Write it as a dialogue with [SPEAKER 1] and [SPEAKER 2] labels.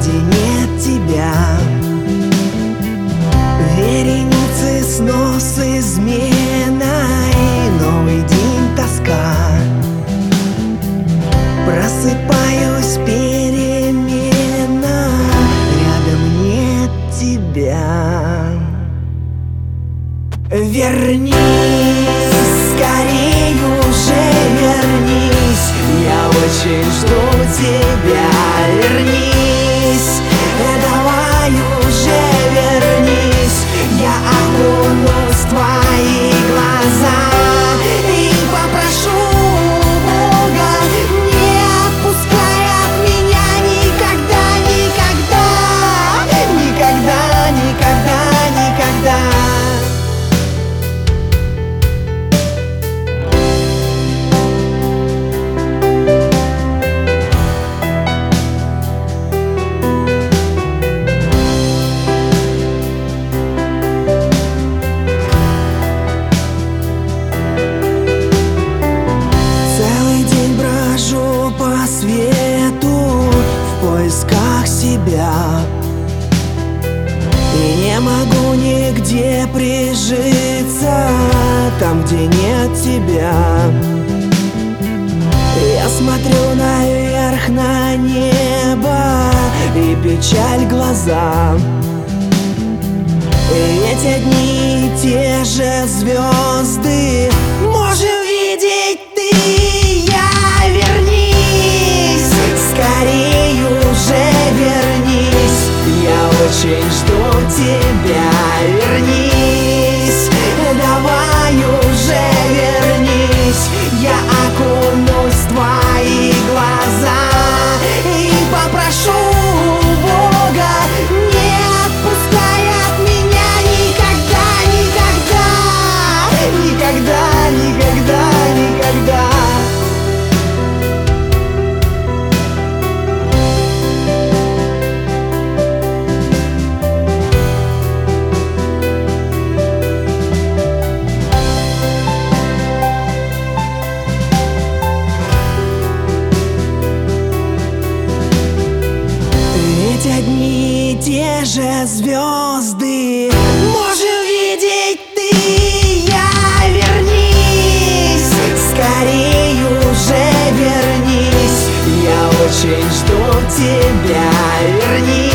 [SPEAKER 1] где нет тебя. Вереницы снов с изменой, новый день тоска. Просыпаюсь перемена, рядом нет тебя. Вернись, скорей уже вернись, я очень жду тебя. Вернись, давай уже вернись, я окунусь в твои глаза и попрошу Бога, не отпускай от меня никогда, никогда, никогда, никогда, никогда. По свету в поисках себя, и не могу нигде прижиться там, где нет тебя. Я смотрю наверх на небо, и печаль глаза. И ведь одни и те же звезды можем видеть ты и я. Вернись, скорей уже вернись, я очень жду тебя. Вернись, давай уже вернись, я окунусь в твои глаза и попрошу Бога, не отпускай от меня никогда, никогда, никогда, никогда, никогда. Одни и те же звезды можем видеть ты и я. Вернись, скорей уже вернись, я очень жду тебя. Вернись.